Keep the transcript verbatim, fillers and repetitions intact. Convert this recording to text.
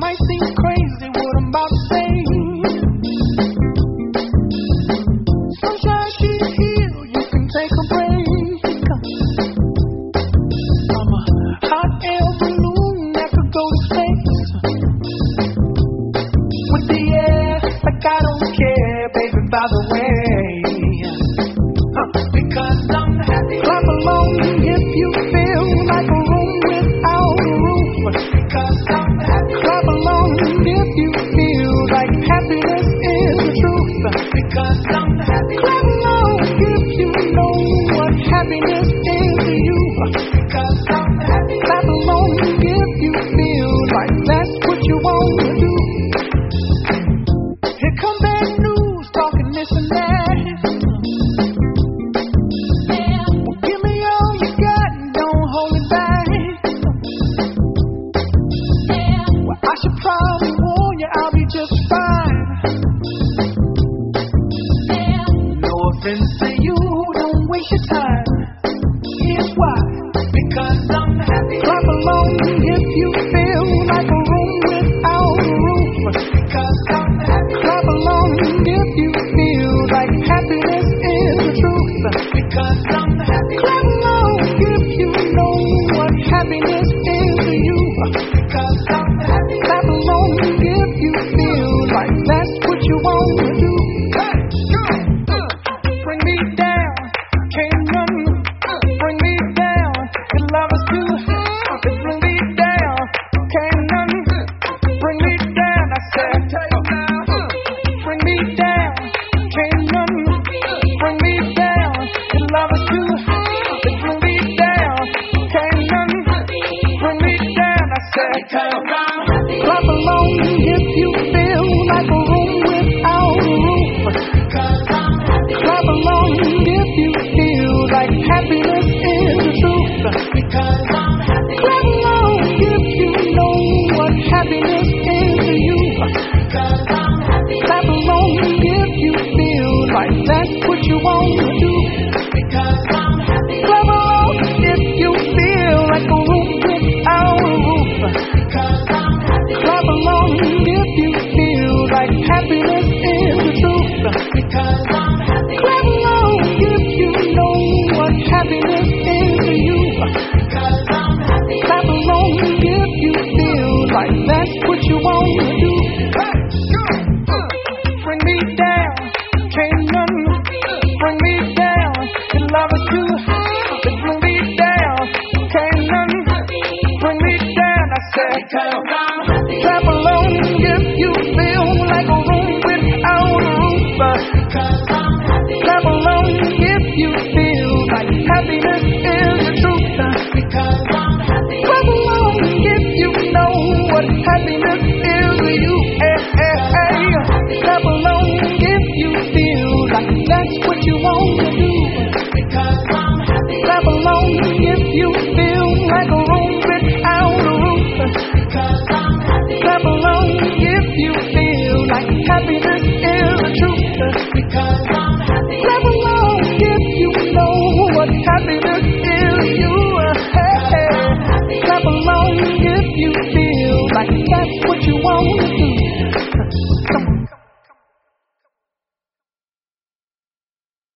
might seem crazy what I'm about to say. Sunshine, she's here, you can take a break. I'm a hot air balloon that could go to space. With the air, like I don't care, baby, by the way. Huh. Because I'm happy. Clap along if you feel like a room without a roof. Because I'm happy. Clap along if you feel like happiness is the truth. Because I'm happy. Clap along if you know what happiness is to you. Because I'm happy. Clap along if you feel like that's what you want to do. Here come bad news, talking this and that. Well, give me all you got and don't hold it back. Well, I should probably warn you, I'll be just fine. No offense to you, don't waste your time. Here's why. Because I'm happy. Clap along if you feel like a room without a roof. Because I'm happy. Clap along if you feel like happiness is the truth. Because I'm happy. Clap along if you know what happiness is to you. Because I'm happy. Clap along if you feel like that's what you want to do. Bring me down, can't none bring me down. Your love is too hot. Bring me down, can't none bring me down. I said, bring me down, can't none bring me down. Your love is too hot. Bring me down, can't none bring me down. I said, clap along if you feel like a room without a roof. Clap along if you feel like happiness is the truth. Because I'm happy. Clap along if you know what happiness is to you. Because I'm happy. Clap along if you feel like that's what you want to do. Because I'm happy. Clap along if you feel like a room without a roof. Because I'm happy. Clap along if you feel like happiness is the truth. Because I'm happy. Clap along if you know what happiness is to you. Because I'm happy. Clap along if you feel like that's what you want to do. Bring me down, can't none bring me down. Your love is too hot. Bring me down, can't none bring me down. I said, clap along if you feel like a room without a roof. Clap along if you feel like happiness is the truth. Because I'm happy. Clap along if you know what happiness is to you. Hey, hey, hey. Clap along if you feel like that's what you want to do. Because I'm happy. Clap along if you feel like a room without a roof. Because I'm happy. Clap along if you feel like happiness is the truth. Because I'm happy. Clap along if you know what happiness is to you. Hey, hey. Clap along if you feel like that's what you want to do.